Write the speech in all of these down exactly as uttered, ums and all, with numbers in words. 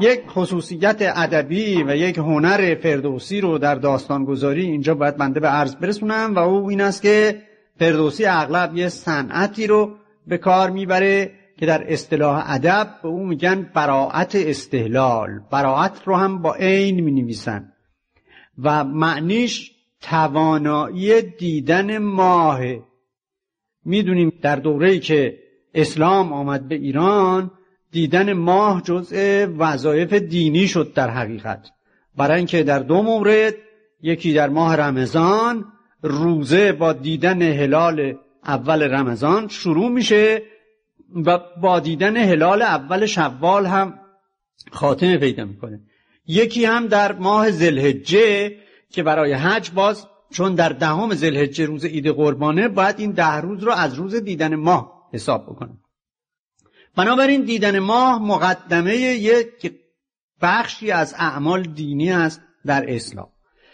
یک خصوصیت ادبی و یک هنر فردوسی رو در داستانگذاری اینجا باید بنده به عرض برسونم و او این است که فردوسی اغلب یه صنعتی رو به کار میبره که در اصطلاح ادب به او میگن براعت استهلال. براعت رو هم با عین مینویسن و معنیش توانایی دیدن ماه. میدونیم در دوره‌ای که اسلام آمد به ایران دیدن ماه جزء وظایف دینی شد در حقیقت، برای اینکه در دو مورد، یکی در ماه رمضان روزه با دیدن هلال اول رمضان شروع میشه و با دیدن هلال اول شوال هم خاتمه پیدا میکنه. یکی هم در ماه ذوالحجه که برای حج باز چون در دهم ذوالحجه روز عید قربانه باید این ده روز رو از روز دیدن ماه حساب بکنه. بنابراین دیدن ماه مقدمه یک بخشی از اعمال دینی است در اسلام.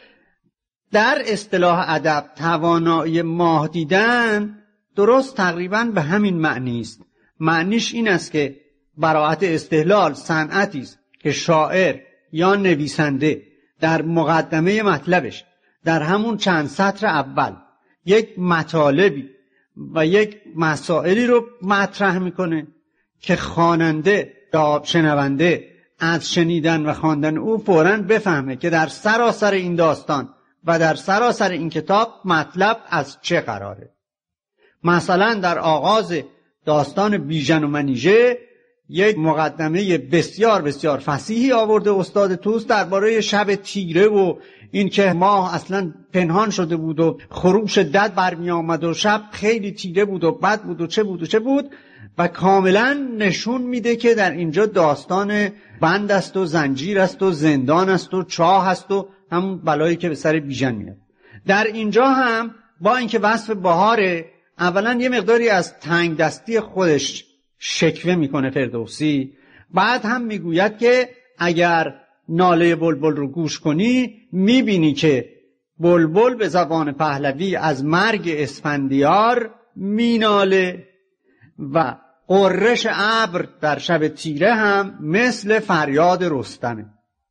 در اصطلاح ادب توانایی ماه دیدن درست تقریبا به همین معنی است. معنیش این است که براعت استهلال صنعتی است که شاعر یا نویسنده در مقدمه مطلبش در همون چند سطر اول یک مطالبی و یک مسائلی رو مطرح میکنه که خواننده یا شنونده از شنیدن و خواندن او فوراً بفهمه که در سراسر این داستان و در سراسر این کتاب مطلب از چه قراره. مثلا در آغاز داستان بیژن و منیژه یک مقدمه بسیار بسیار فصیحی آورده استاد طوس درباره شب تیره و این که ماه اصلا پنهان شده بود و خروش دد برمی آمد و شب خیلی تیره بود و بد بود و چه بود و چه بود و کاملا نشون میده که در اینجا داستان بند است و زنجیر است و زندان است و چاه است و همون بلایی که به سر بیژن میاد. در اینجا هم با اینکه وصف بهاره، اولا یه مقداری از تنگ دستی خودش شکوه میکنه فردوسی، بعد هم میگوید که اگر ناله بلبل رو گوش کنی میبینی که بلبل به زبان پهلوی از مرگ اسفندیار میناله و قررش ابر در شب تیره هم مثل فریاد رستمه.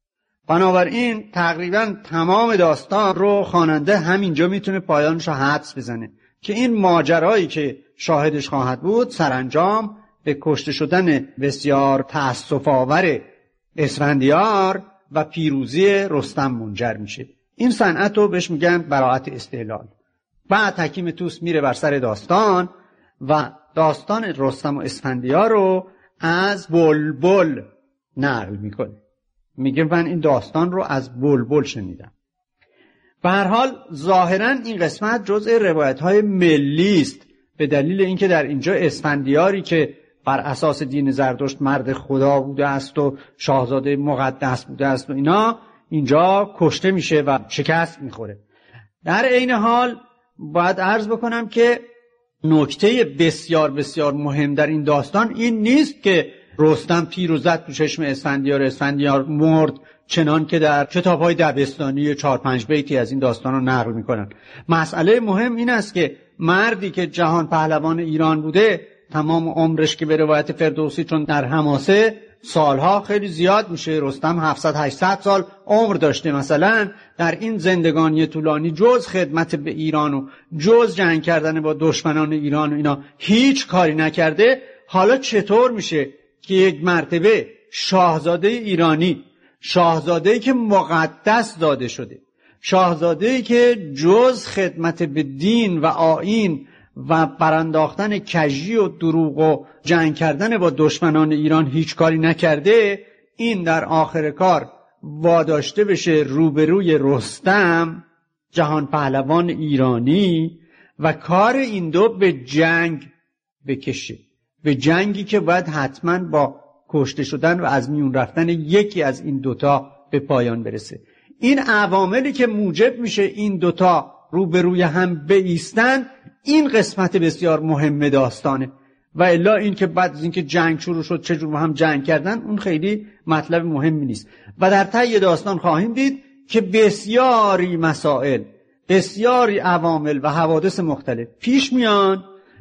بنابراین تقریبا تمام داستان رو خواننده همینجا میتونه پایانش رو حدس بزنه که این ماجرایی که شاهدش خواهد بود سرانجام به کشته شدن بسیار تأسف‌آور اسفندیار و پیروزی رستم منجر میشه. این صنعت رو بهش میگن براعت استهلال. بعد حکیم طوس میره بر سر داستان و داستان رستم و اسفندیار رو از بلبل نقل میکنه. میگه من این داستان رو از بلبل شنیدم. به هر حال ظاهراً این قسمت جزء روایت‌های ملی است به دلیل اینکه در اینجا اسفندیاری که بر اساس دین زرتشت مرد خدا بوده است و شاهزاده مقدس بوده است و اینا اینجا کشته میشه و شکست میخوره. در عین حال باید عرض بکنم که نکته بسیار بسیار مهم در این داستان این نیست که رستم تیر و زد تو چشم اسفندیار، اسفندیار مرد، چنان که در کتاب‌های دبستانی چهار پنج بیتی از این داستان رو نقل میکنن. مسئله مهم این است که مردی که جهان پهلوان ایران بوده تمام عمرش که به روایت فردوسی چون در حماسه سالها خیلی زیاد میشه، رستم هفتصد هشتصد سال عمر داشته، مثلا در این زندگانی طولانی جز خدمت به ایران و جز جنگ کردن با دشمنان ایران و اینا هیچ کاری نکرده. حالا چطور میشه که یک مرتبه شاهزاده ایرانی، شاهزاده‌ای که مقدس داده شده، شاهزاده‌ای که جز خدمت به دین و آیین و برانداختن کژی و دروغ و جنگ کردن با دشمنان ایران هیچ کاری نکرده، این در آخر کار واداشته بشه روبروی رستم جهان پهلوان ایرانی و کار این دو به جنگ بکشه، به جنگی که باید حتما با کشته شدن و از میون رفتن یکی از این دوتا به پایان برسه. این عواملی که موجب میشه این دوتا روبروی هم بایستن، این قسمت بسیار مهم داستانه و الا این که بعد از اینکه جنگ شروع شد چجور هم جنگ کردن اون خیلی مطلب مهمی نیست. و در طی داستان خواهیم دید که بسیاری مسائل، بسیاری عوامل و حوادث مختلف پیش میان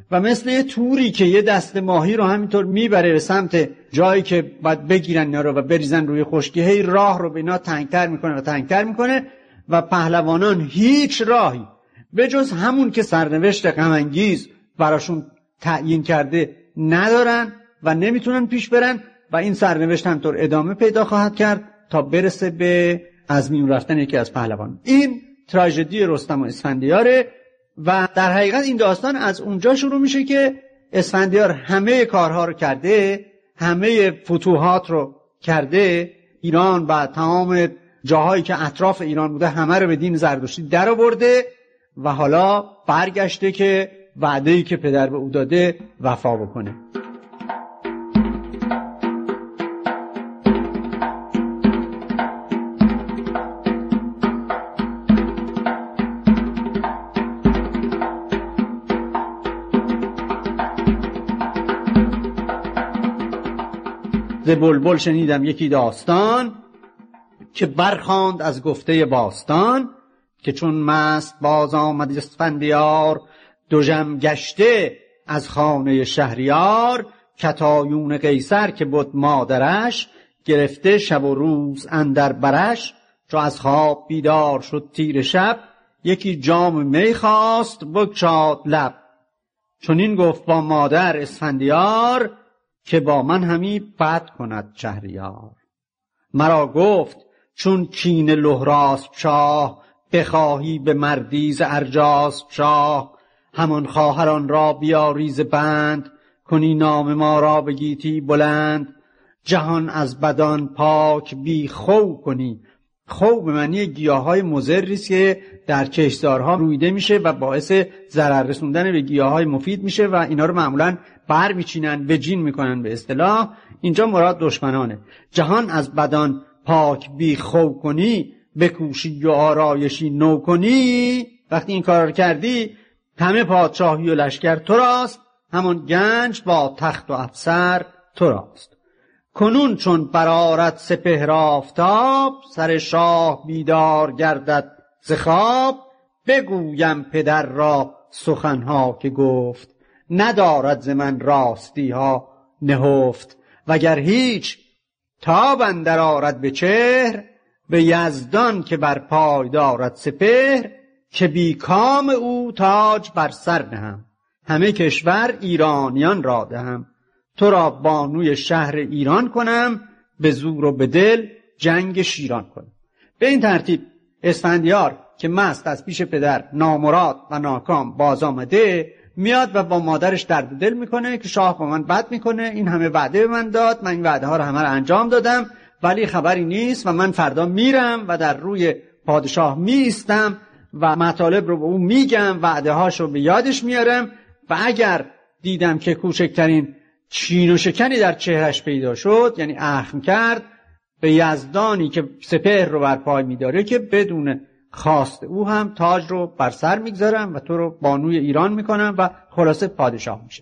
و مثل یه توری که یه دست ماهی رو همینطور میبره به سمت جایی که باید بگیرن اینا رو و بریزن روی خشکی، هی راه رو به اینا تنگتر میکنه و تنگتر میکنه و پهلوانان هیچ راهی به جز همون که سرنوشت غم انگیز براشون تعیین کرده ندارن و نمیتونن پیش برن و این سرنوشت همطور ادامه پیدا خواهد کرد تا برسه به از میون رفتن یکی از پهلوان. این تراژدی رستم و اسفندیاره و در حقیقت این داستان از اونجا شروع میشه که اسفندیار همه کارها رو کرده، همه فتوحات رو کرده، ایران و تمام جاهایی که اطراف ایران بوده همه رو به دین زرتشتی در آورده و حالا برگشته که وعده‌ای که پدر به او داده وفا بکنه. ز بلبل شنیدم یکی داستان، که برخواند از گفته باستان، که چون مست باز آمد اسفندیار، دژم گشته از خانه شهریار. کتایون قیصر که بود مادرش، گرفته شب و روز اندر برش. چو از خواب بیدار شد تیره شب، یکی جام می خواست بگشاد لب. چون این گفت با مادر اسفندیار، که با من همی بد کند شهریار. مرا گفت چون کین لهراسپ شاه، بخواهی به مردی ز ارجاسپ شاه. همان خواهران را بیاری ز بند، کنی نام ما را به گیتی بلند. جهان از بدان پاک بی خو کنی. خو به معنی گیاهای مضری است که در کشتزارها رویده میشه و باعث ضرر رسوندن به گیاهای مفید میشه و اینا رو معمولاً بر میچینن، وجین میکنن به اصطلاح. اینجا مراد دشمنانه. جهان از بدان پاک بی خو کنی، بکوشی و آرایشی نو کنی. وقتی این کار رو کردی همه پادشاهی و لشکر تو راست، همون گنج با تخت و افسر تو راست. کنون چون برآرد سپهر آفتاب، سر شاه بیدار گردد ز خواب. بگویم پدر را سخنها که گفت، ندارد ز من راستی ها نهفت. وگر هیچ تاب اندر آرد به چهر، به یزدان که بر پای دارد سپهر. که بی کام او تاج بر سر نهم، همه کشور ایرانیان را دهم. تو را بانوی شهر ایران کنم، به زور و به دل جنگ شیران کنم. به این ترتیب اسفندیار که مست از پیش پدر نامراد و ناکام باز آمده، میاد و با مادرش درد دل میکنه که شاه با من بد میکنه، این همه وعده به من داد، من این وعده ها رو همه رو انجام دادم ولی خبری نیست و من فردا میرم و در روی پادشاه میستم و مطالب رو به اون میگم، وعده هاشو به یادش میارم و اگر دیدم که کوچکترین چین و شکنی در چهرش پیدا شد، یعنی اخم کرد، به یزدانی که سپهر رو بر پای میداره که بدون خواست او هم تاج رو بر سر میگذارم و تو رو بانوی ایران میکنم و خلاصه پادشاه میشه.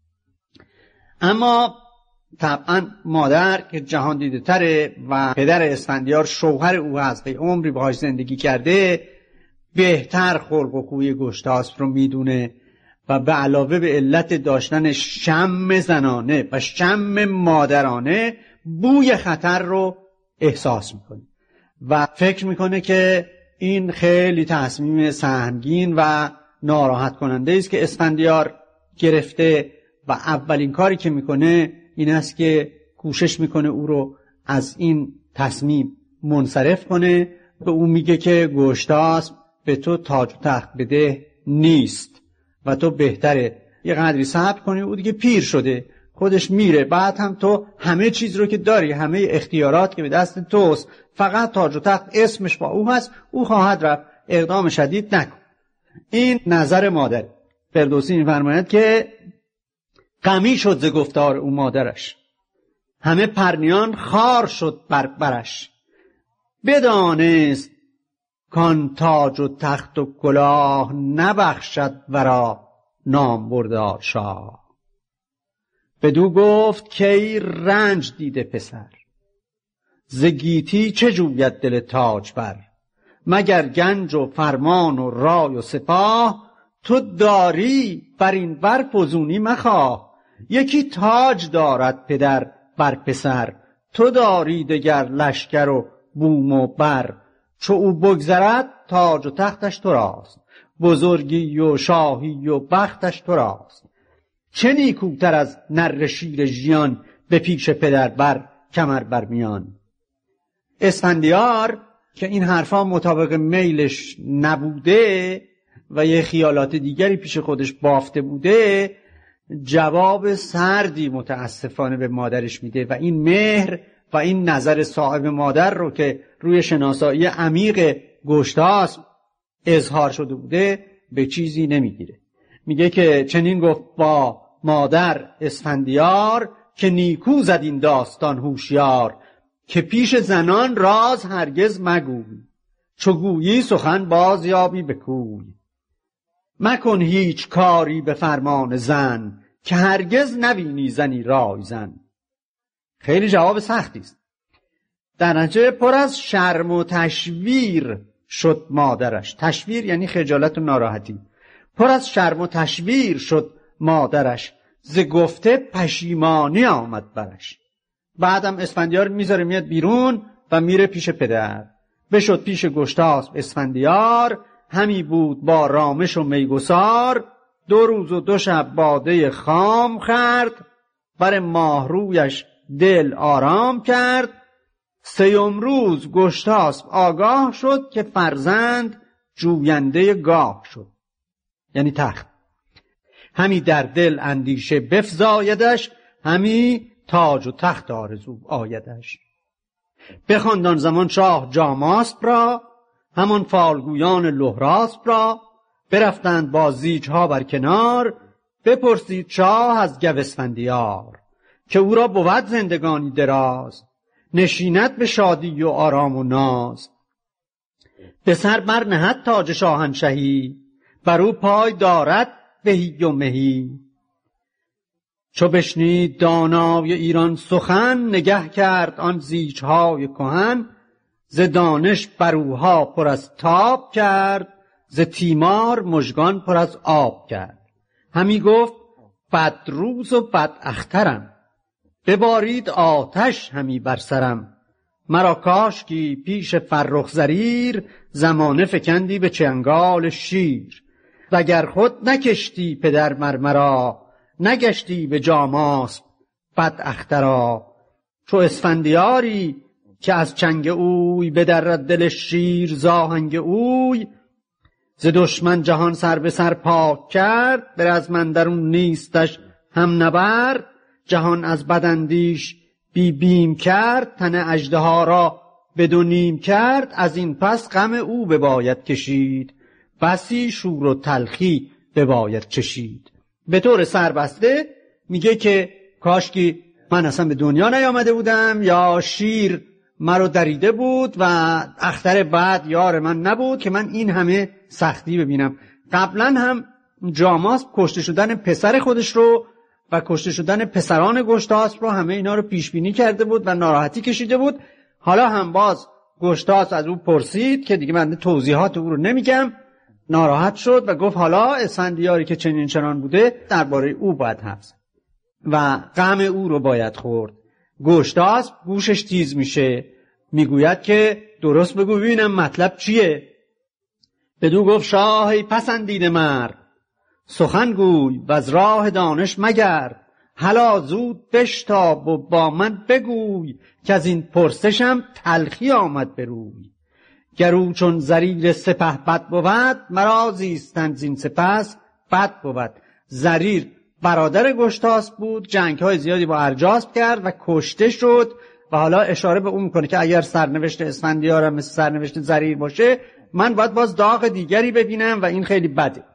اما طبعا مادر که جهان دیده تره و پدر اسفندیار شوهر او هست، به عمری باهاش زندگی کرده، بهتر خلق و خوی گشتاسپ رو میدونه و به علاوه به علت داشتن شم زنانه و شم مادرانه بوی خطر رو احساس میکنه و فکر میکنه که این خیلی تصمیم سهمگین و ناراحت کننده است که اسفندیار گرفته و اولین کاری که میکنه این است که کوشش میکنه او رو از این تصمیم منصرف کنه. به او میگه که گشتاسپ به تو تاج و تخت بده نیست و تو بهتره یه قدری صبر کنی، او دیگه پیر شده خودش میره، بعد هم تو همه چیز رو که داری، همه اختیارات که به دست توست، فقط تاج و تخت اسمش با او هست، او خواهد رفت، اقدام شدید نکن. این نظر مادر. فردوسی می‌فرماید که غمی شد ز گفتار او مادرش، همه پرنیان خار شد بر برش. بدانست کان تاج و تخت و کلاه، نبخشد ورا نام بردار شاه. بدو گفت که ای رنج دیده پسر، ز گیتی چه جوید دل تاج بر. مگر گنج و فرمان و رای و سپاه، تو داری بر این بر فزونی مخواه. یکی تاج دارد پدر بر پسر، تو داری دگر لشکر و بوم و بر. چو او بگذرد تاج و تختش تو راست، بزرگی و شاهی و بختش تو راست. چه نیکوتر از نره شیر ژیان، به پیش پدر بر کمر بر میان. اسفندیار که این حرفا مطابق میلش نبوده و یه خیالات دیگری پیش خودش بافته بوده، جواب سردی متاسفانه به مادرش میده و این مهر و این نظر صاحب مادر رو که روی شناسایی عمیق گشتاسپ اظهار شده بوده به چیزی نمیگیره. میگه که چنین گفت با مادر اسفندیار، که نیکو زد این داستان هوشیار. که پیش زنان راز هرگز مگوی، چو گویی سخن باز یابی به کوی. مکن هیچ کاری به فرمان زن، که هرگز نبینی زنی رای زن. خیلی جواب سختی است. در نتیجه پر از شرم و تشویر شد مادرش. تشویر یعنی خجالت و ناراحتی. پر از شرم و تشویر شد مادرش، ز گفته پشیمانی آمد برش. بعدم اسفندیار میذاره میاد بیرون و میره پیش پدر. بشد پیش گشتاسپ اسفندیار، همی بود با رامش و میگسار. دو روز و دو شب باده خام خورد، بر ماهرویش دل آرام کرد. سیوم روز گشتاسپ آگاه شد، که فرزند جوینده گاه شد، یعنی تخت. همی در دل اندیشه بفزایدش، همی تاج و تخت آرزو آیدش. بخواند آن زمان شاه جاماسپ را، همان فالگویان لهراسپ را. برفتند با زیجها بر کنار، بپرسید شاه از گو اسفندیار. که او را بود زندگانی دراز، نشیند به شادی و آرام و ناز. به سر بر نهد تاج شاهنشهی، بر او پای دارد بهی و مهی. چو بشنید دانای ایران سخن، نگه کرد آن زیجهای کهن. ز دانش بروها پر از تاب کرد، ز تیمار مژگان پر از آب کرد. همی گفت بد روز و بد اخترم، ببارید آتش همی بر سرم. مرا کاشکی پیش فرخ زریر، زمانه فکندی به چنگال شیر. وگر خود نکشتی پدر مرمرا، نگشتی به جاماسپ بد اخترا. چو اسفندیاری که از چنگ اوی، بدرد دل شیر زاهنگ اوی. ز دشمن جهان سر به سر پاک کرد، بر از من درون نیستش هم نبرد. جهان از بداندیش بی بیم کرد، تن اژدها را بدو نیم کرد. از این پس غم او بباید کشید، بسی شور و تلخی بباید چشید. به طور سربسته میگه که کاشکی من اصلا به دنیا نیامده بودم، یا شیر مرا دریده بود و اختر بعد یار من نبود که من این همه سختی ببینم. قبلا هم جاماسپ کشته شدن پسر خودش رو و کشته شدن پسران گشتاسپ رو همه اینا رو پیش بینی کرده بود و ناراحتی کشیده بود. حالا هم باز گشتاسپ از او پرسید که دیگه من توضیحات او رو نمیگم، ناراحت شد و گفت حالا اسفندیاری که چنین چنان بوده درباره او باید حرف و غم او رو باید خورد. گشتاسپ گوشش تیز میشه، میگوید که درست بگو ببینم مطلب چیه. بدو گفت شاه ای پسندیده مرد، سخن گوی و از راه دانش مگرد. هلا زود بشتاب و با من بگوی، که از این پرسشم تلخی آمد به روی. گرو چون زریر سپه بد بود، مرا زیستن زین سپس بد بود. زریر برادر گشتاسپ بود، جنگ‌های زیادی با ارجاسپ کرد و کشته شد و حالا اشاره به اون میکنه که اگر سرنوشت اسفندیار هم مثل سرنوشت زریر باشه، من باید باز داغ دیگری ببینم و این خیلی بده.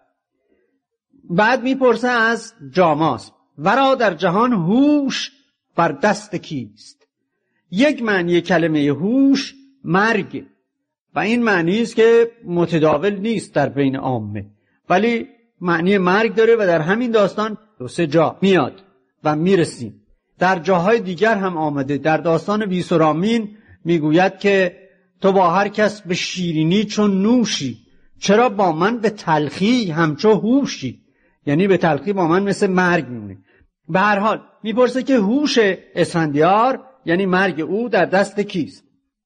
بعد میپرسه از جاماسپ ورا در جهان هوش بر دست کیست؟ یک معنی کلمه هوش مرگ و این معنی است که متداول نیست در بین عامه، ولی معنی مرگ داره و در همین داستان دو سه جا میاد و میرسیم. در جاهای دیگر هم آمده. در داستان ویسورامین میگوید که تو با هر کس به شیرینی چون نوشی، چرا با من به تلخی همچو هوشی؟ یعنی به تلخی با من مثل مرگ میمونه. به هر حال میپرسه که هوش اسفندیار یعنی مرگ او در دست کیست؟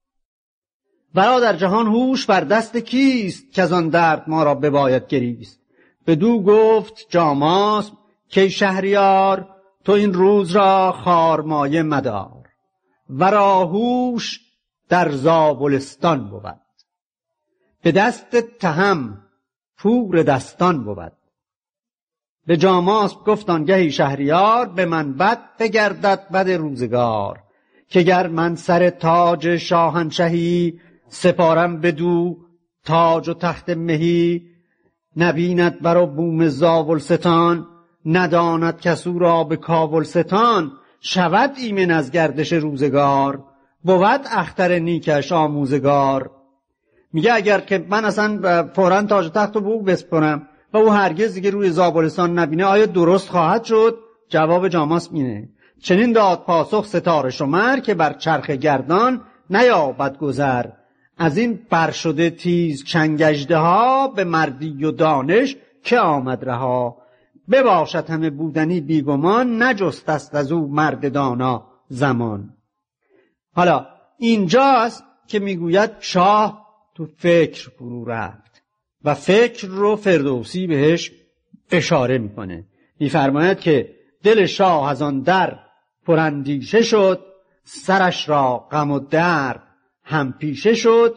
برادر جهان هوش بر دست کیست که از آن درد ما را بباید گریست. بدو گفت جاماسب که شهریار تو این روز را خارمایه مدار. ورا هوش در زابلستان بود، به دست تهم پور دستان بود. به جاماسب گفت آنگهی شهریار به من بد بگردد بد روزگار. که گر من سر تاج شاهنشهی سپارم بدو تاج و تخت مهی. نبیند برا بوم زاولستان نداند کسو را به کابلستان. شود ایمن از گردش روزگار بود اختر نیکش آموزگار. میگه اگر که من اصلا فوراً تاج و تخت رو به او بسپرم و او هرگز دیگه روی زابلستان نبینه آیا درست خواهد شد؟ جواب جاماسب اینه: چنین داد پاسخ ستاره شمر که بر چرخ گردان نیابد گذر. از این برشده تیز چنگ اژدها به مردی و دانش که آمد رها. بباشد همه بودنی بیگمان نجست است از او مرد دانا زمان. حالا اینجاست که میگوید شاه تو فکر فرو رفت و فکر رو فردوسی بهش اشاره میکنه. میفرماید که دل شاه از آن در پراندیشه شد. سرش را غم و درد هم پیشه شد.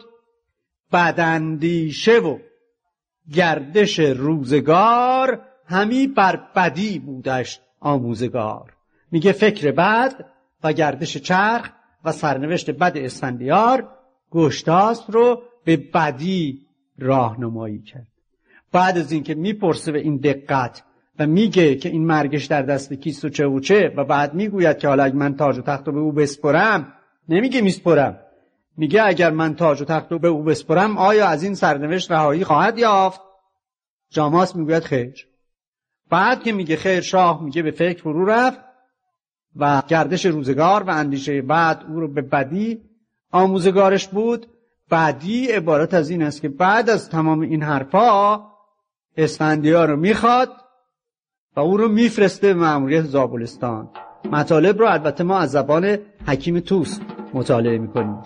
بداندیشه و گردش روزگار همی بر بدی بودش آموزگار. میگه فکر بد و گردش چرخ و سرنوشت بد اسفندیار گشتاسپ رو به بدی راهنمایی کرد. بعد از اینکه میپرسه به این دقت و میگه که این مرگش در دست کیست و چه و چه و بعد میگوید که حالا اگر من تاج و تخت رو به او بسپرم، نمیگه میسپرم، میگه اگر من تاج و تخت رو به او بسپرم آیا از این سرنوشت رهایی خواهد یافت؟ جاماسب میگوید خیر. بعد که میگه خیر، شاه میگه به فکر فرو رفت و گردش روزگار و اندیشه بعد او رو به بدی آموزگارش بود. بدی عبارت از این است که بعد از تمام این حرفا اسفندیار رو میخواد و او رو میفرسته به مأموریت زابلستان. مطالب رو البته ما از زبان حکیم طوس مطالعه میکنیم.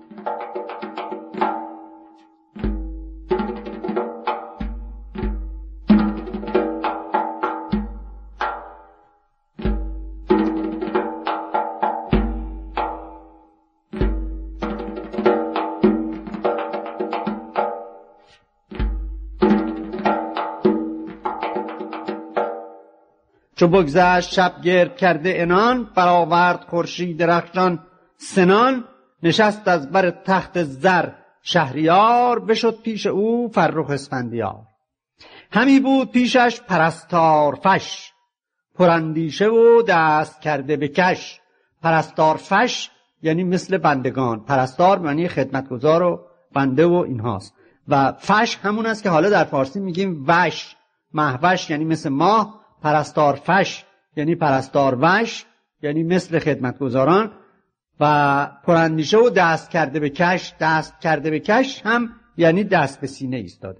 چو بگذشت شب گرد کرده عنان، برآورد خورشید درخشان سنان. نشست از بر تخت زر شهریار، بشد پیش او فرخ اسفندیار. همی بود پیشش پرستار فش، پراندیشه و دست کرده به کش. پرستار فش یعنی مثل بندگان، پرستار معنی خدمتگزار و بنده و اینهاست و فش همون است که حالا در فارسی میگیم وش. مهوش یعنی مثل ماه، پرستار فش یعنی پرستار وش یعنی مثل خدمتگزاران. و پراندیشه و دست کرده به کش، دست کرده به کش هم یعنی دست به سینه ایستاده.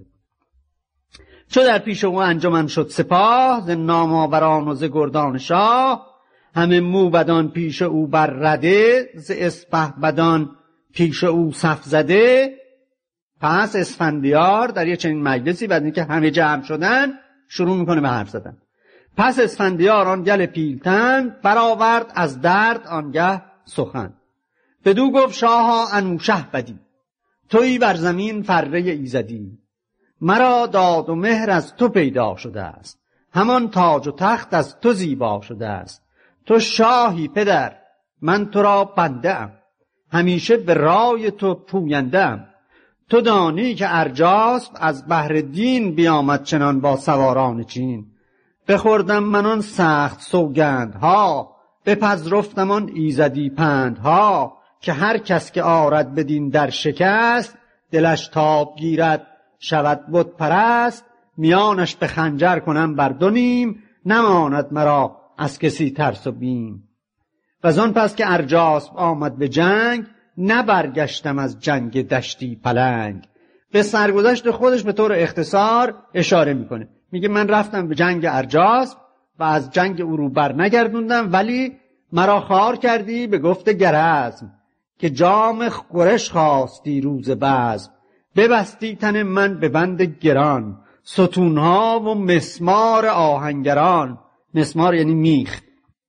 چو در پیش او انجمن شد سپاه، ز نامآوران و ز گردان شاه. همه موبدان پیش او بر رده، ز اسپهبدان پیش او صف زده. پس اسفندیار در یه چنین مجلسی بعد اینکه همه جمع شدن شروع میکنه به حرف زدن. پس اسفندیار آن گل پیلتن، برآورد از درد آنگه سخن. بدو گفت شاها انوشه بدی، تویی بر زمین فره ایزدی. مرا داد و مهر از تو پیدا شده است، همان تاج و تخت از تو زیبا شده است. تو شاهی پدر، من تو را بنده ام، همیشه به رای تو پوینده ام. تو دانی که ارجاسپ از بهر دین بیامد چنان با سواران چین. بخوردم من آن سخت سوگندها، بپذرفتم آن ایزدی پندها. که هر کس که آرد بدین در شکست، دلش تاب گیرد شود بت پرست. میانش به خنجر کنم بر دو نیم، نماند مرا از کسی ترس و بیم. و زان پس که ارجاسپ آمد به جنگ، نبرگشتم از جنگ دشتی پلنگ. به سرگذشت خودش به طور اختصار اشاره میکنه. میگه من رفتم به جنگ ارجاس و از جنگ او رو بر نگردوندم، ولی مرا خوار کردی به گفت گرزم، که جام خورش خواستی روز بزم. ببستی تن من به بند گران، ستونها و مسمار آهنگران. مسمار یعنی میخ.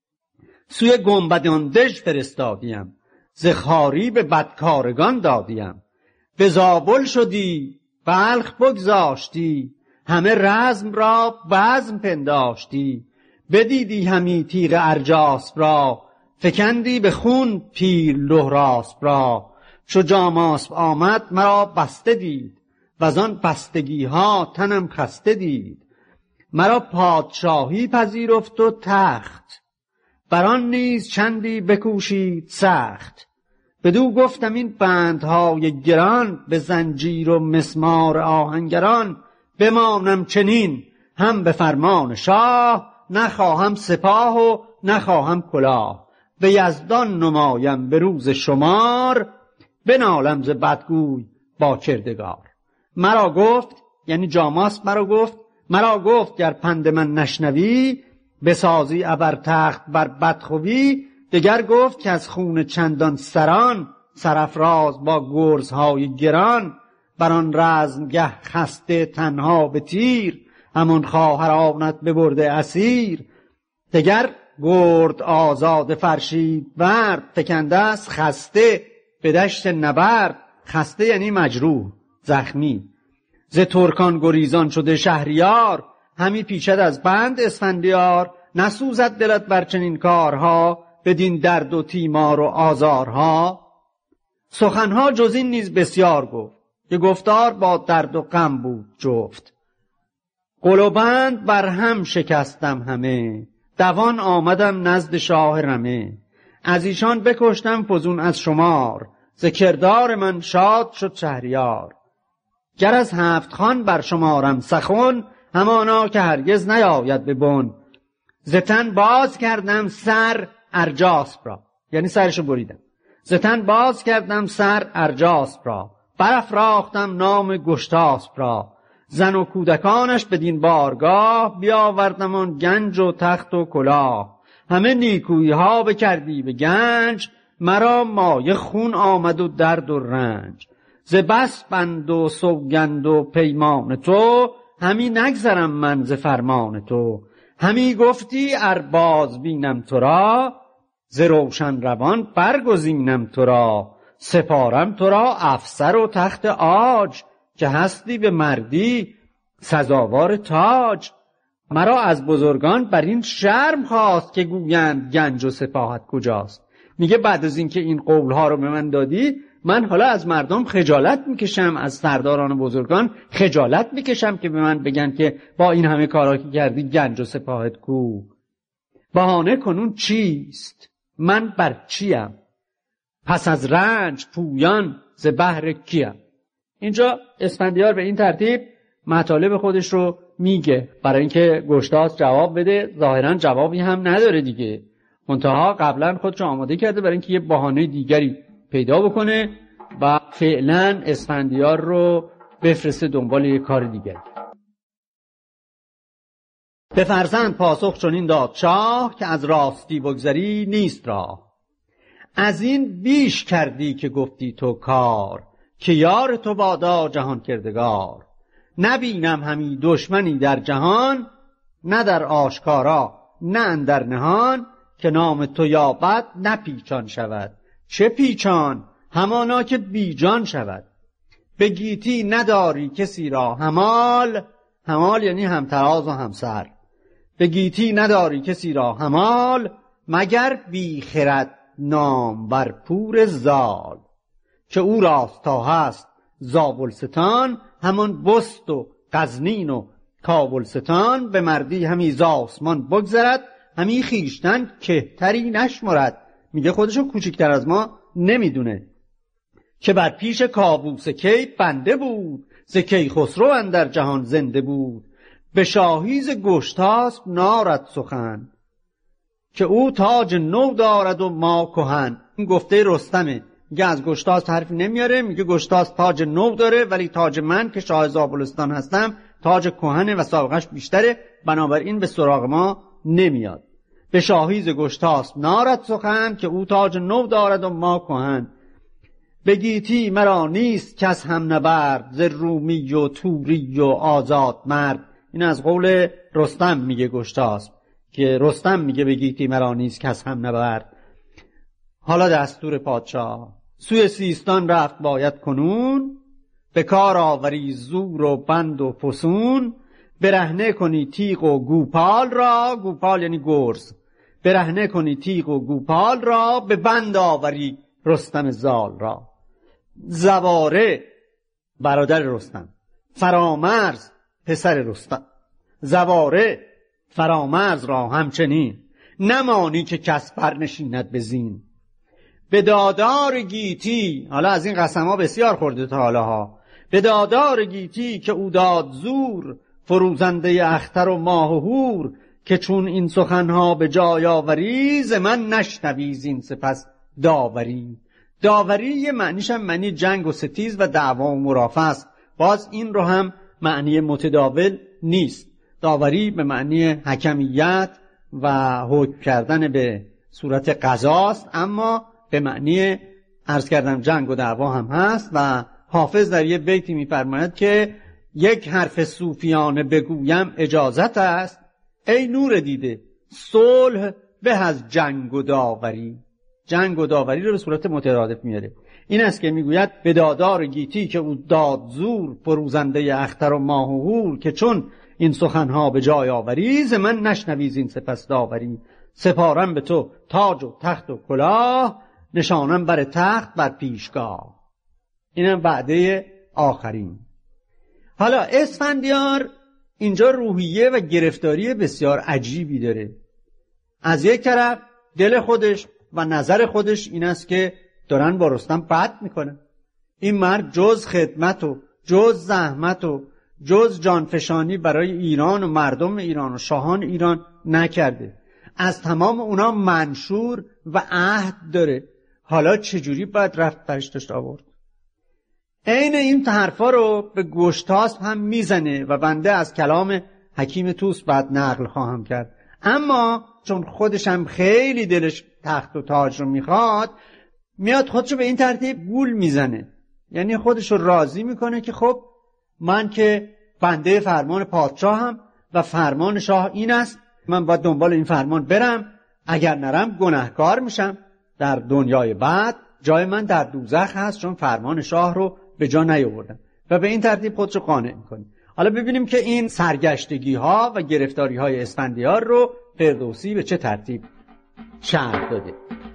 سوی گنبدان دژ فرستادیم، زخاری به بدکارگان دادیم. به زابل شدی بلخ بگذاشتی، همه رزم را بزم پنداشتی. بدیدی همی تیغ ارجاس را، فکندی به خون پیل لهراسپ را. چو جاماسپ آمد مرا بسته دید، وزان بستگی ها تنم خسته دید. مرا پادشاهی پذیرفت و تخت، بران نیز چندی بکوشید سخت. بدو گفتم این بندهای گران، به زنجیر و مسمار آهنگران. بمانم چنین هم به فرمان شاه، نخواهم سپاه و نخواهم کلاه. به یزدان نمایم به روز شمار، بنالم ز بدگوی با کردگار. مرا گفت، یعنی جاماسپ مرا گفت، مرا گفت گر پند من نشنوی، بسازی ابر تخت بر بدخوی. دگر گفت که از خون چندان سران، سرافراز با گرزهای گران. بران رزمگه خسته تنها به تیر، همون خواهرانت ببرده اسیر. دگر گرد آزاد فرشید برد، فکنده است خسته به دشت نبرد. خسته یعنی مجروح، زخمی. ز ترکان گریزان شده شهریار، همی پیچد از بند اسفندیار. نسوزد دلت بر چنین کارها، بدین درد و تیمار و آزارها. سخنها جز این نیز بسیار گفت، که گفتار با درد و غم بود جفت. قل و بند بر هم شکستم همه، دوان آمدم نزد شاه رمه. از ایشان بکشتم فزون از شمار، ز کردار من شاد شد شهریار. گر از هفت خان بر شمارم سخن، همانا که هرگز نیاید به بن. ز تن باز کردم سر ارجاسپ را، یعنی سرشو بریدم. ز تن باز کردم سر ارجاسپ را، برافراختم نام گشتاسپ را. زن و کودکانش بدین بارگاه، بیاوردم آن گنج و تخت و کلاه. همه نیکویی ها بکردی به گنج، مرا مایه خون آمد و درد و رنج. ز بس بند و سوگند و پیمان تو، همی نگذرم من ز فرمان تو. همی گفتی ار باز بینم تو را، ز روشن روان برگزینم تو را. سپارم تو را افسر و تخت عاج، که هستی به مردی سزاوار تاج. مرا از بزرگان بر این شرم خواست، که گویند گنج و سپاهت کجاست. میگه بعد از اینکه این قولها رو به من دادی، من حالا از مردم خجالت میکشم، از سرداران بزرگان خجالت میکشم که به من بگن که با این همه کارا که کردی گنج و سپاهت کو. بهانه کنون چیست؟ من بر چیم؟ پس از رنج پویان ز بهر کیم. اینجا اسفندیار به این ترتیب مطالب خودش رو میگه برای اینکه گشتاسپ جواب بده. ظاهرا جوابی هم نداره دیگه، منتها قبلا خودش آماده کرده برای اینکه یه بهانه دیگری پیدا بکنه و فعلا اسفندیار رو بفرسته دنبال یه کار دیگری. به فرزند پاسخ چنین داد شاه، که از راستی بگذری نیست راه. از این بیش کردی که گفتی تو کار، که یار تو بادا جهان کردگار. نبینم همی دشمنی در جهان، نه در آشکارا نه اندر نهان. که نام تو یابد نه پیچان شود، چه پیچان؟ همانا که بیجان شود. به گیتی نداری کسی را همال، همال یعنی همتراز و همسر. به گیتی نداری کسی را همال، مگر بی خرد نام بر پور زال. که او راست تا هست زابلستان، همان بست و غزنین و کابلستان. به مردی همی ز آسمان بگذرد، همی خیشتن کهتری نشمرد. میگه خودشو کوچکتر از ما نمیدونه. که بر پیش کاووس کی بنده بود، ز کیخسرو اندر جهان زنده بود. به شاهی ز گشتاسپ نارد سخن، که او تاج نو دارد و ما کهن. این گفته رستمه. میگه از گشتاسپ حرفی نمیاره، میگه گشتاسپ تاج نو داره ولی تاج من که شاه زابلستان هستم تاج کهنه و سابقش بیشتره، بنابراین به سراغ ما نمیاد. به شاهیز گشتاسپ نارد سخن که او تاج نو دارد و ما کهن. به گیتی مرا نیست کس هم نبرد ز رومی و توری و آزاد مرد. این از قول رستم میگه گشتاسپ که رستم میگه به گیتی مرا نیست کس هم نبرد. حالا دستور پادشاه سوی سیستان رفت باید کنون، به کار آوری زور و بند و فسون. برهنه کنی تیغ و گوپال را، گوپال یعنی گرز، برهنه کنی تیغ و گوپال را، به بند آوری رستم زال را. زواره برادر رستم، فرامرز پسر رستم. زواره فرامرز را همچنین، نمانی که کس برنشیند به زین. به دادار گیتی، حالا از این قسم ها بسیار خورده تا حالا ها، به دادار گیتی که او داد زور، فروزنده اختر و ماه و هور. که چون این سخنها به جای آوری، ز من نشنوی زین سپس داوری. داوری یه معنیش هم معنی جنگ و ستیز و دعوا و مرافعه است. باز این رو هم معنی متداول نیست. داوری به معنی حکمیت و حکم کردن به صورت قضاست، اما به معنی عرض کردم جنگ و دعوا هم هست. و حافظ در یه بیتی می‌فرماید که یک حرف صوفیانه بگویم اجازت است، ای نور دیده صلح به از جنگ و داوری. جنگ و داوری رو به صورت مترادف میاره. این است که میگوید به دادار گیتی که او داد زور، فروزنده اختر و ماه و هور. که چون این سخنها به جای آوری، ز من نشنوی زین سپس داوری. سپارم به تو تاج و تخت و کلاه، نشانم بر تخت بر پیشگاه. اینم وعده آخرین. حالا اسفندیار اینجا روحیه و گرفتاری بسیار عجیبی داره. از یک طرف دل خودش و نظر خودش این است که دارن با رستم بد میکنن. این مرد جز خدمت و جز زحمت و جز جانفشانی برای ایران و مردم ایران و شاهان ایران نکرده. از تمام اونا منشور و عهد داره. حالا چجوری باید رفت برش داشت آورد؟ عین این حرفا رو به گشتاسپ هم میزنه و بنده از کلام حکیم طوس بعد نقل خواهم کرد. اما چون خودش هم خیلی دلش تخت و تاج رو میخواد، میاد خودشو به این ترتیب گول میزنه. یعنی خودشو راضی میکنه که خب من که بنده فرمان پادشاهم و فرمان شاه این است، من باید دنبال این فرمان برم. اگر نرم گناهکار میشم، در دنیای بعد جای من در دوزخ هست، چون فرمان شاه رو به جا نیاوردم. و به این ترتیب خودشو قانع میکنه. حالا ببینیم که این سرگشتگی ها و گرفتاری های اسفندیار رو فردوسی به چه ترتیب شرح داده.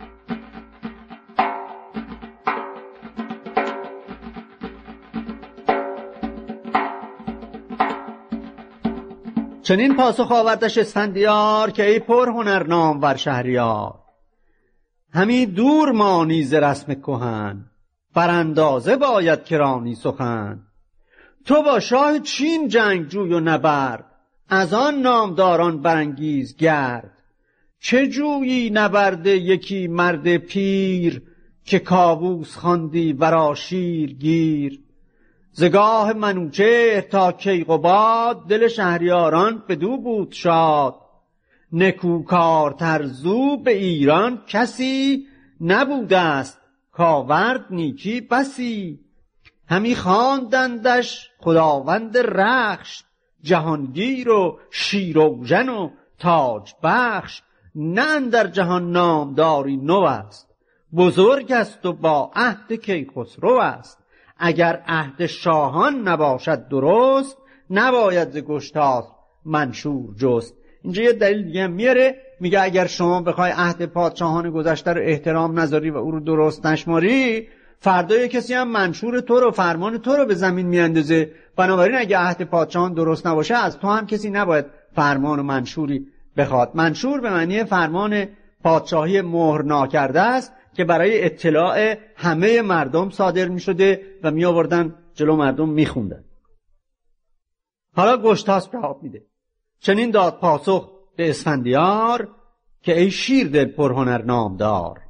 چنین پاسخ آوردش اسفندیار که ای پر هنر نامور شهریار، همی دور مانی ز رسم کهن، براندازه باید کرانی سخن. تو با شاه چین جنگ جوی و نبرد، از آن نامداران برانگیز گرد. چه جویی نبرده یکی مرد پیر، که کاووس خواندی ورا شیر گیر. زگاه منوچهر تا کیقباد، دل شهریاران بدو بود شاد. نکوکارتر زو به ایران کسی، نبوده است کاورد نیکی بسی. همی خواندندش خداوند رخش، جهانگیر و شیراوژن و تاج بخش. نه اندر جهان نامداری نو است، بزرگ است و با عهد کیخسرو است. اگر عهد شاهان نباشد درست، نباید ز گشتاسپ منشور جست. اینجا یه دلیل دیگه میاره، میگه اگر شما بخوای عهد پادشاهان گذشته رو احترام نذاری و او رو درست نشماری، فردا یه کسی هم منشور تو رو، فرمان تو رو به زمین میاندازه. بنابراین اگه عهد پادشاهان درست نباشه، از تو هم کسی نباید فرمان و منشوری بخواد. منشور به معنی فرمان پادشاهی مهر ناکرده است که برای اطلاع همه مردم صادر میشده و می آوردن جلو مردم میخوندن. حالا گشتاسپ جواب میده. چنین داد پاسخ به اسفندیار که ای شیر دل پرهنر نامدار،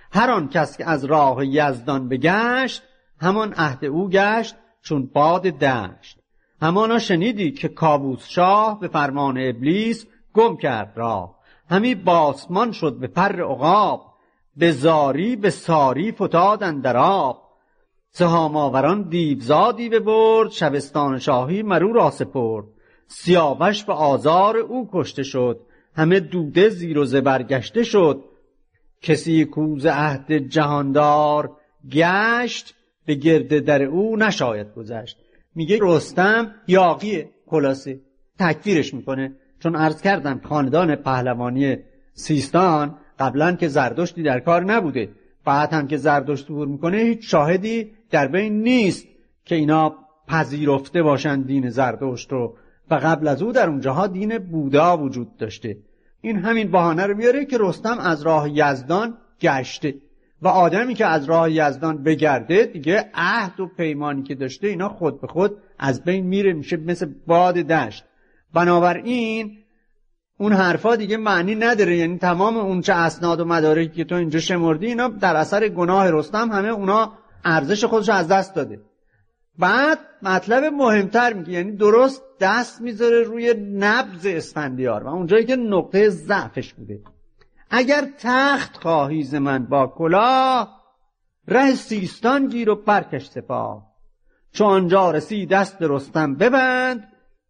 هر آن کس که از راه یزدان بگشت، همان عهد او گشت چون باد دشت. همانا شنیدی که کاووس شاه به فرمان ابلیس گم کرد راه. همی باسمان شد به پر عقاب، به زاری به ساری فتاد اندر آب. سهام آوران دیوزادی ببرد، شبستان شاهی مرو را سپرد. سیاوش به آزار او کشته شد، همه دوده زیر و زبر گشته شد. کسی کوز عهد جهاندار گشت، به گرد در او نشاید گذشت. میگه رستم یاغیه، خلاصه تکفیرش میکنه. چون عرض کردم خاندان پهلوانی سیستان قبلا که زردشتی در کار نبوده، بعد هم که زردشت ظهور میکنه هیچ شاهدی در بین نیست که اینا پذیرفته باشن دین زردشت رو، و قبل از او در اونجاها دین بودا وجود داشته. این همین بهانه رو میاره که رستم از راه یزدان گشته و آدمی که از راه یزدان بگرده دیگه عهد و پیمانی که داشته اینا خود به خود از بین میره، میشه مثل باد دشت. بنابراین اون حرفا دیگه معنی نداره، یعنی تمام اون چه اسناد و مدارکی که تو اینجا شمردی اینا در اثر گناه رستم همه اونا ارزش خودش از دست داده. بعد مطلب مهمتر میگه، یعنی درست دست میذاره روی نبض اسفندیار و اونجایی که نقطه ضعفش بوده. اگر تخت خواهی ز من با کلاه، ره سیستان گیر و برکش سپاه. چو آنجا رسی دست رستم ببند،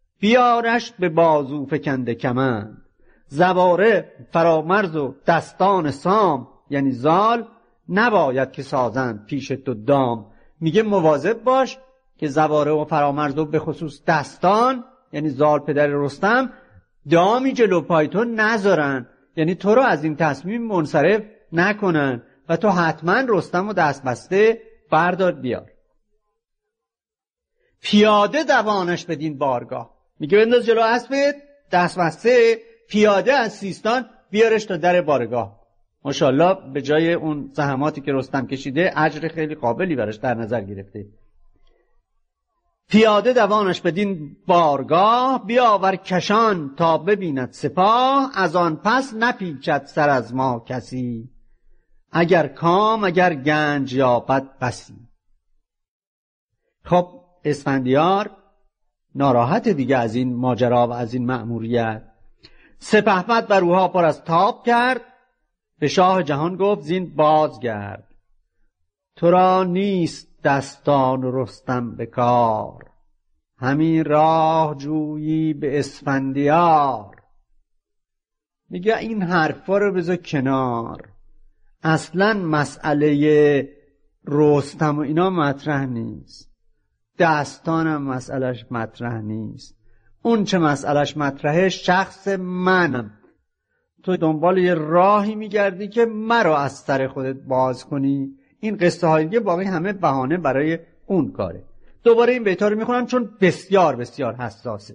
بیارش به بازو فکنده کمند. زواره فرامرز و دستان سام، یعنی زال نباید که سازند پیش تو دام. میگه مواظب باش که زواره و فرامرز و به خصوص دستان، یعنی زال پدر رستم، دامی جلو پای تو نذارن، یعنی تو رو از این تصمیم منصرف نکنن و تو حتما رستم و دست بسته بردار بیار. پیاده دوانش بدین بارگاه، میگه بنداز جلو اسبت دست بسته، پیاده از سیستان بیارش تا در بارگاه. ماشاءالله به جای اون زحماتی که رستم کشیده اجر خیلی قابلی براش در نظر گرفته. پیاده دوانش بدین بارگاه، بیاور کشان تا ببیند سپاه. از آن پس نپیچد سر از ما کسی، اگر کام اگر گنج یابد بسی. خب اسفندیار ناراحت دیگه از این ماجرا و از این مأموریت. سپهبد بر اوها پر از تاب کرد، به شاه جهان گفت زین بازگرد. تو را نیست دستان رستم به کار، همین راه جویی به اسفندیار. میگه این حرفا رو بذار کنار، اصلا مسئله رستم و اینا مطرح نیست، دستانم مسئلهش مطرح نیست. اون چه مسئلهش مطرحه شخص منم. تو دنبال یه راهی میگردی که مرا از سر خودت باز کنی. این قصه های دیگه باقی همه بهانه برای اون کاره. دوباره این بیتا رو میخونم چون بسیار بسیار حساسه.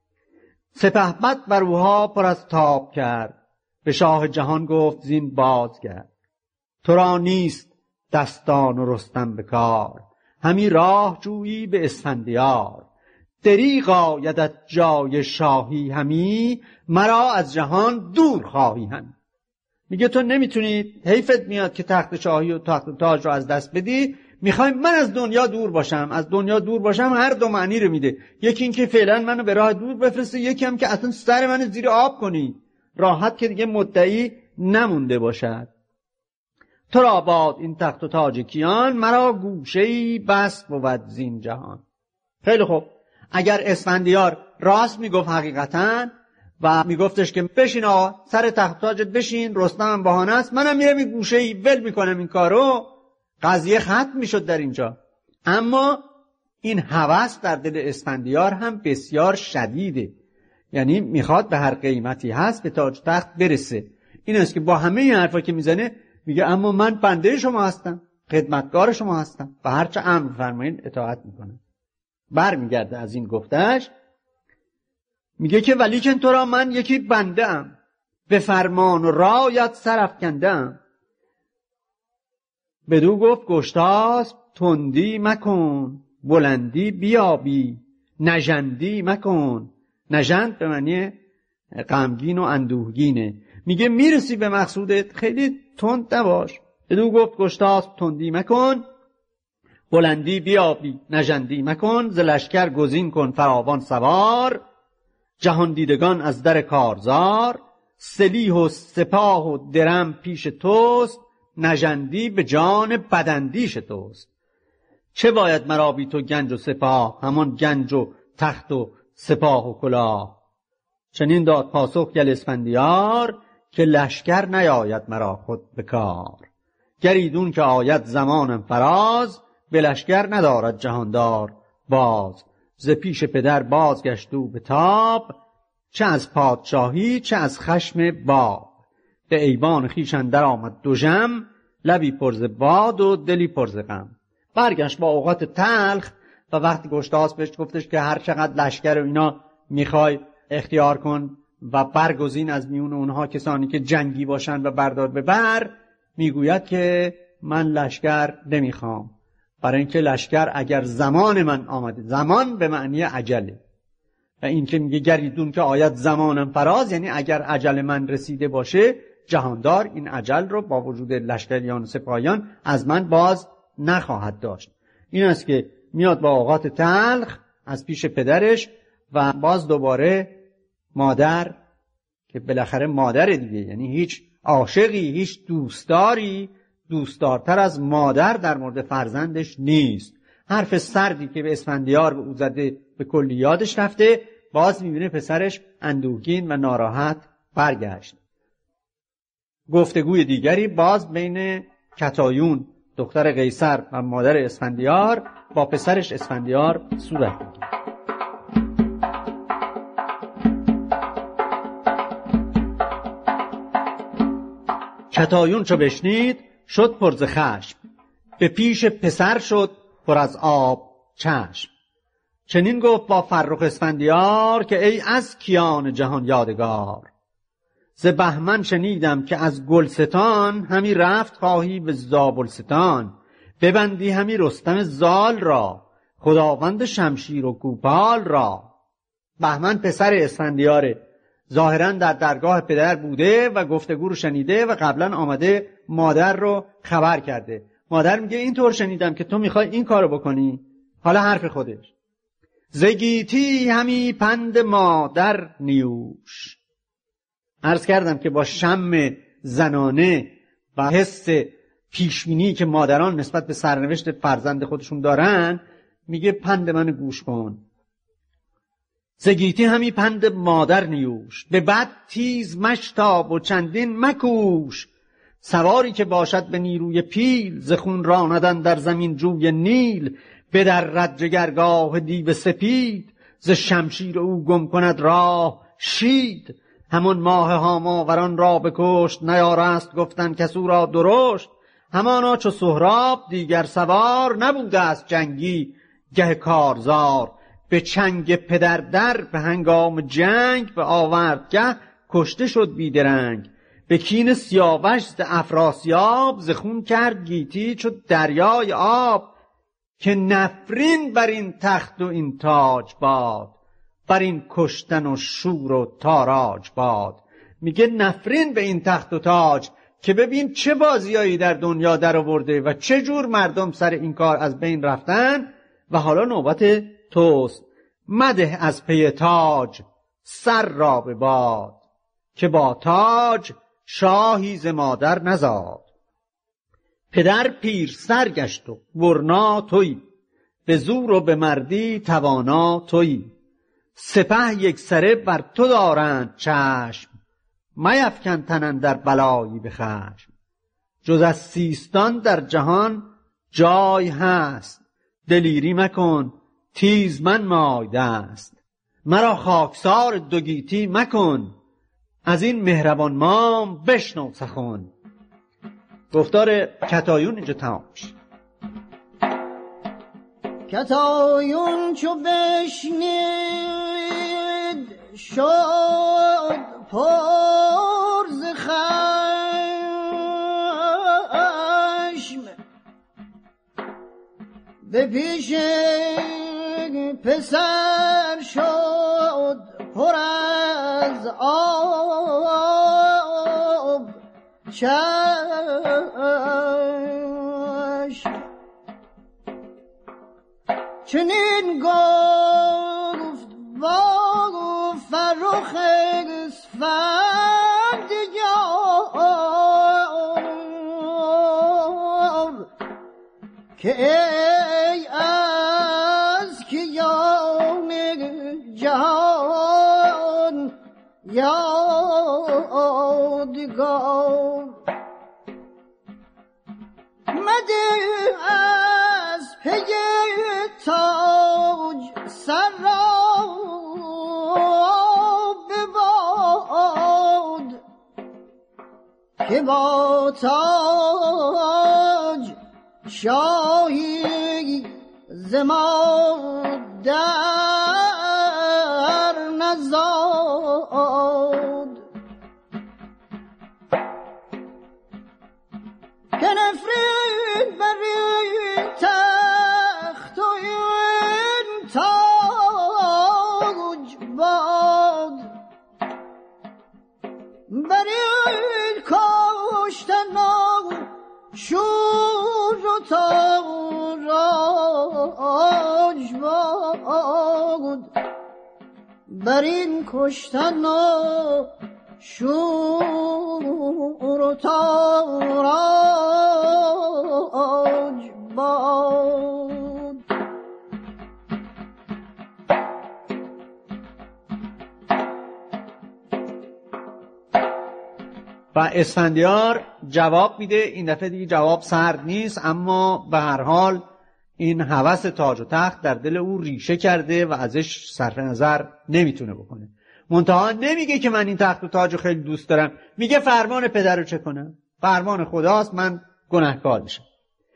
سپهبد بر اوها پر از تاب کرد، به شاه جهان گفت زین بازگرد. تو را نیست دستان و رستم به کار، همی راه جویی به اسفندیار. دریغ آیدت جای شاهی همی، مرا از جهان دور خواهی هم. میگه تو نمیتونی، حیفت میاد که تخت شاهی و تخت و تاج رو از دست بدی، میخوای من از دنیا دور باشم. از دنیا دور باشم هر دو معنی رو میده، یکی این که فعلا منو به راه دور بفرسته، یکی هم که اصلا سر منو زیر آب کنی، راحت که دیگه مدعی نمونده باشد. تو را باد این تخت و تاج کیان، مرا گوشه‌ای بس بود زین جهان. خیلی خوب، اگر اسفندیار راست میگفت حقیقتا و میگفتش که بشین آقا سر تخت تاجت بشین، رستم بهانه است، منم میرم این گوشه‌ای ول میکنم این کارو، قضیه ختم میشد در اینجا. اما این هوس در دل اسفندیار هم بسیار شدیده، یعنی میخواد به هر قیمتی هست به تاج تخت برسه. این است که با همه این حرفا که میزنه میگه اما من بنده شما هستم، خدمتگار شما هستم و هرچه امر فرمایید اطاعت میکنم. بر میگرده از این گفتش، میگه که ولیکن تو را من یکی بنده ام، به فرمان و رایت سرافکنده ام. بدو گفت گشتاسپ تندی مکن، بلندی بیابی نژندی مکن. نژند به معنی غمگین و اندوهگینه. میگه میرسی به مقصودت، خیلی تند نباش، بدو گفت گشتاسپ تندی مکن، بلندی بیابی نژندی مکن، ز لشکر گزین کن فراوان سوار، جهان دیدگان از در کارزار، سلیح و سپاه و درم پیش توست، نژندی به جان بداندیش توست. چه باید مرا بی تو گنج و سپاه، همان گنج و تخت و سپاه و کلاه. چنین داد پاسخ گل اسفندیار، که لشکر نیاید مرا خود به کار. گریدون که آید زمانم فراز، به لشکر ندارد جهاندار باز. ز پیش پدر بازگشت او به تاب، چه از پادشاهی چه از خشم باب. به ایوان خویش اندر آمد دژم، لبی پر ز باد و دلی پر ز غم. برگشت با اوقات تلخ و وقتی گشتاسپ بهش گفتش که هر چقدر لشکر و اینا میخوای اختیار کن و برگزین از میون اونها کسانی که جنگی باشن و بردار ببر، میگوید که من لشکر نمیخوام، برای اینکه لشکر اگر زمان من آمده، زمان به معنی عجله، و این که میگه گریدون که آید زمانم فراز، یعنی اگر عجل من رسیده باشه جهاندار این عجل رو با وجود لشکریان و سپاهیان از من باز نخواهد داشت. این است که میاد با اوقات تلخ از پیش پدرش و باز دوباره مادر، که بالاخره مادر دیگه، یعنی هیچ عاشقی هیچ دوستداری دوستدارتر از مادر در مورد فرزندش نیست. حرف سردی که به اسفندیار به او زده به کلی یادش رفته، باز میبینه پسرش اندوهگین و ناراحت برگشت. گفتگوی دیگری باز بین کتایون دختر قیصر و مادر اسفندیار با پسرش اسفندیار صورت میگیره. کتایون چو بشنید شد پر ز خشم، به پیش پسر شد پر از آب چشم. چنین گفت با فرخ اسفندیار، که ای از کیان جهان یادگار. ز بهمن شنیدم که از گلستان، همی رفت خواهی به زابلستان. ببندی همی رستم زال را، خداوند شمشیر و گوپال را. بهمن پسر اسفندیاره، ظاهراً در درگاه پدر بوده و گفتگو رو شنیده و قبلا آمده مادر رو خبر کرده. مادر میگه اینطور شنیدم که تو میخوای این کارو بکنی. حالا حرف خودش: ز گیتی همی پند مادر نیوش. عرض کردم که با شم زنانه و حس پیشبینی که مادران نسبت به سرنوشت فرزند خودشون دارن، میگه پند من گوش کن. ز گیتی همی پند مادر نیوش، به بد تیز مشتاب و چندین مکوش. سواری که باشد به نیروی پیل، ز خون راندن در زمین جوی نیل. به در رد جگرگاه دیو سپید، ز شمشیر او گم کند راه شید. همون ماه هاماوران را بکشت، نیارست گفتن کسو را درشت. همانا چو سهراب دیگر سوار، نبوده است جنگی گه کارزار. به چنگ پدر در به هنگام جنگ، به آوردگه کشته شد بیدرنگ. به کین سیاوش ز افراسیاب، ز خون کرد گیتی چو دریای آب. که نفرین بر این تخت و این تاج باد، بر این کشتن و شور و تاراج باد. میگه نفرین به این تخت و تاج، که ببین چه بازیایی در دنیا در آورده و چه جور مردم سر این کار از بین رفتن، و حالا نوبت توست. مده از پی تاج سر را به باد، که با تاج شاهی ز مادر نزاد. پدر پیر سر گشت و ورنا توی، به زور و به مردی توانا توی. سپه یک سره بر تو دارند چشم، میفکن تن اندر بلایی به خشم. جز از سیستان در جهان جای هست، دلیری مکن تیز من مای دست. مرا خاکسار دو گیتی مکن، از این مهربان مام بشنو سخن. گفتار کتایون اینجا تمام میشه. کتایون چو بشنید شد پر ز خشم، به پیش پسر شد پر از آب چشم چنین گفت با فرخ اسفندیار که ای از کیان جهان یادگار مده از پی تاج سر را بباد که با تاج شاهی ز مادر نزاد که نفرین بر این تخت و این تاج باد بر این کشتن شور و تاراج باد بر این کشتن شور و تاراج باد. و اسفندیار جواب میده. این دفعه دیگه جواب سرد نیست، اما به هر حال این هوس تاج و تخت در دل او ریشه کرده و ازش صرف نظر نمیتونه بکنه. منتها نمیگه که من این تخت و تاج رو خیلی دوست دارم، میگه فرمان پدر رو چه کنم؟ فرمان خداست، من گناهکار میشم.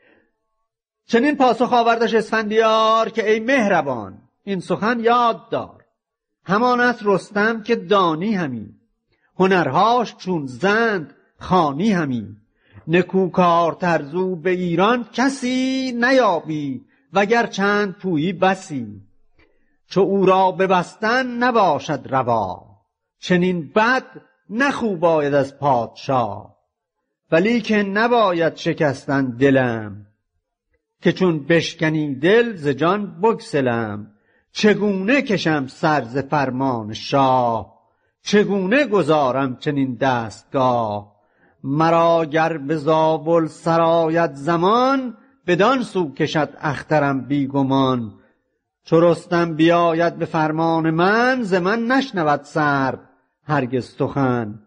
چنین پاسخ آوردش اسفندیار که ای مهربان این سخن یاد دار، همان است رستم که دانی همی، هنرهاش چون زند خانی همی، نکوکار ترزو به ایران کسی نیابی، وگر چند پویی بسی، چو او را ببستن نباشد روا، چنین بد نخوب باید از پادشاه، ولی که نباید شکستن دلم، که چون بشکنی دل ز جان بگسلم، چگونه کشم سر ز فرمان شاه، چگونه گذارم چنین دستگاه، مرا گر به زابل سرایت زمان، بدان سو کشد اخترم بیگمان، چو رستم بیاید به فرمان من، ز من نشنود سر هرگز سخن.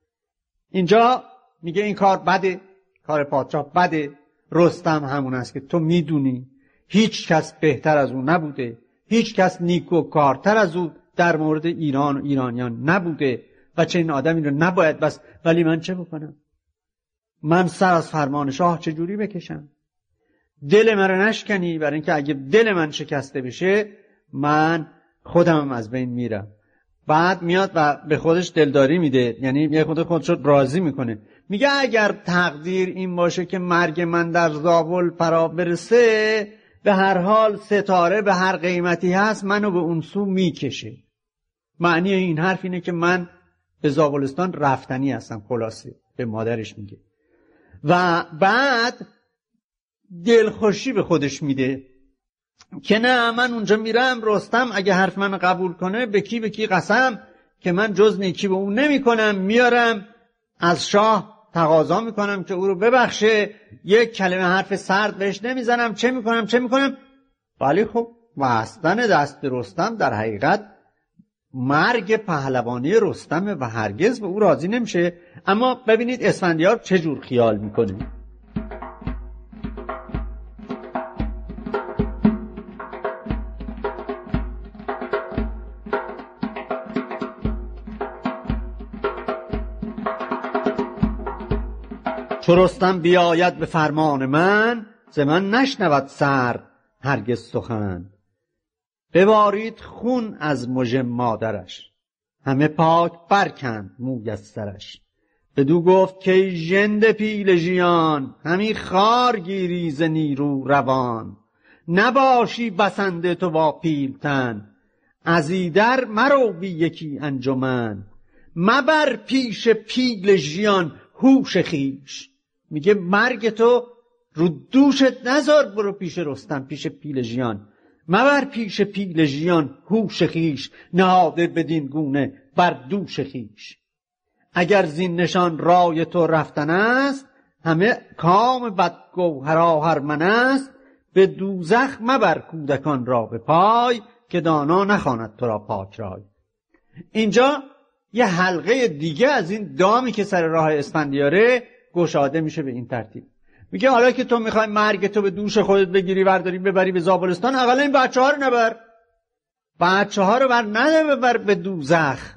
اینجا میگه این کار بده، کار پادشاه بده، رستم همون است که تو میدونی، هیچ کس بهتر از او نبوده، هیچ کس نیکوکارتر از او در مورد ایران و ایرانیان نبوده و چه این آدمی رو نباید بس، ولی من چه بکنم؟ من سر از فرمان شاه چجوری بکشم؟ دل من رو نشکنی، برای اینکه اگه دل من شکسته بشه من خودم از بین میرم. بعد میاد و به خودش دلداری میده، یعنی یه خود خودش رو راضی میکنه، میگه اگر تقدیر این باشه که مرگ من در زابل فرا برسه، به هر حال ستاره به هر قیمتی هست منو به اون سو میکشه. معنی این حرف اینه که من به زابلستان رفتنی هستم، خلاصه به مادرش میگه. و بعد دلخوشی به خودش میده که نه، من اونجا میرم، رستم اگه حرف من قبول کنه به کی به کی قسم که من جز نیکی به اون نمی کنم، میارم از شاه تقاضا میکنم که او رو ببخشه، یک کلمه حرف سرد بهش نمیزنم، چه میکنم چه میکنم. ولی خب بستن دست رستم در حقیقت مرگ پهلوانی رستم و هرگز به او راضی نمیشه. اما ببینید اسفندیار چه جور خیال میکنه. چو رستم بیاید به فرمان من، ز من نشنود سر هرگز سخن. ببارید خون از مژه مادرش، همه پاک برکند موی از سرش. بدو گفت که ژنده پیل ژیان، همی خار گیری ز نیرو روان. نباشی بسنده تو با پیلتن، از ایدر مرو بی یکی انجمن. مبر پیش پیل ژیان هوش خیش. میگه مرگ تو رو دوشت نذار، برو پیش رستم، پیش پیل ژیان. مبر پیش پیل ژیان هوش خیش، نهاده بدین گونه بر دوش خیش. اگر زین نشان رای تو رفتن است، همه کام بدگوهرا هرمن است. به دوزخ مبر کودکان را به پای، که دانا نخواند تو را پاک رای. اینجا یه حلقه دیگه از این دامی که سر راه اسفندیاره گشاده میشه به این ترتیب. میگه حالا که تو میخوای مرگ تو به دوش خودت بگیری، برداری ببری به زابلستان، اقلا این بچه ها رو نبر، بچه ها رو بر نده ببر به دوزخ.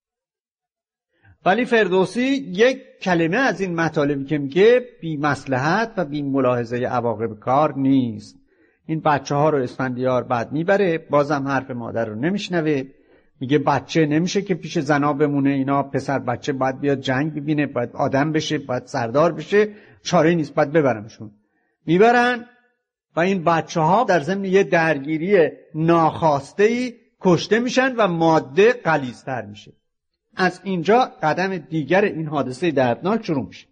ولی فردوسی یک کلمه از این مطالبی که میگه بی مصلحت و بی ملاحظه عواقب کار نیست. این بچه ها رو اسفندیار بعد میبره، بازم حرف مادر رو نمیشنوه. میگه بچه نمیشه که پیش زنا بمونه، اینا پسر بچه باید بیاد جنگ ببینه، باید آدم بشه، باید سردار بشه، چاره نیست، باید ببرمشون. میبرن و این بچه ها در ضمن یه درگیری ناخواسته‌ای کشته میشن و ماده غلیظتر میشه. از اینجا قدم دیگر این حادثه دردناک شروع میشه.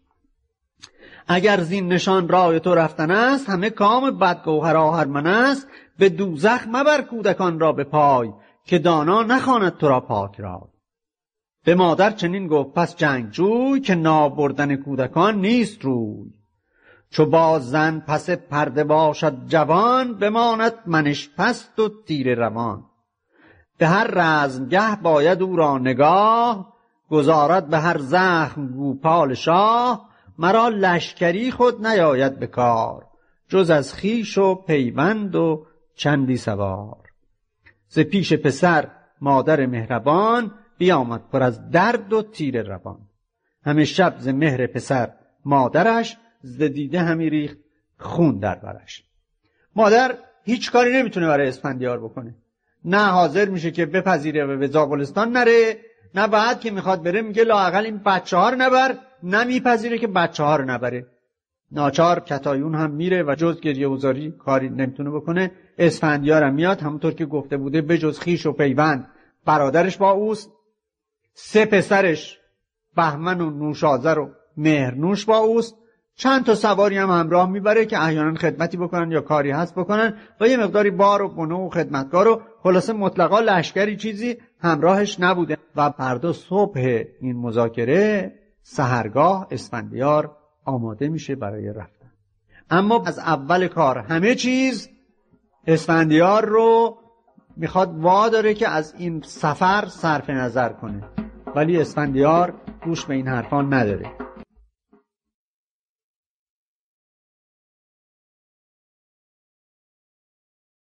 اگر زین نشان رای تو رفتن است، همه کام بدگوهرا هرمن است. به دوزخ مبر کودکان را به پای، که دانا نخواند تو را پاک را. به مادر چنین گفت پس جنگجوی، که نابردن کودکان نیست روی. چو باز زن پس پرده باشد جوان، بماند منش پست و تیر روان. به هر رزمگه باید او را نگاه، گذارد به هر زخم گوپال شاه. مرا لشکری خود نیاید به کار، جز از خویش و پیوند و چندی سوار. ز پیش پسر مادر مهربان، بیامد پر از درد و تیر روان. همه شب ز مهر پسر مادرش، ز دیده همی ریخت خون در برش. مادر هیچ کاری نمیتونه برای اسفندیار بکنه، نه حاضر میشه که بپذیره و به زابلستان نره، نه بعد که میخواد بره میگه لااقل این بچه ها رو نبر، نه میپذیره که بچه ها رو نبره. ناچار کتایون هم میره و جز گریه وزاری کاری نمیتونه بکنه. اسفندیار هم میاد، همونطور که گفته بوده به جز خویش و پیوند برادرش با اوست، سه پسرش بهمن و نوشازر و مهرنوش با اوست، چند تا سواری هم همراه میبره که احیانا خدمتی بکنن یا کاری هست بکنن و یه مقداری بار و بنو و خدمتگار و خلاصه مطلقا لشکری چیزی همراهش نبوده. و فردا صبح این مذاکره سحرگاه اسفندیار آماده میشه برای رفتن. اما از اول کار همه چیز اسفندیار رو میخواد واداره که از این سفر صرف نظر کنه، ولی اسفندیار گوش به این حرفان نداره.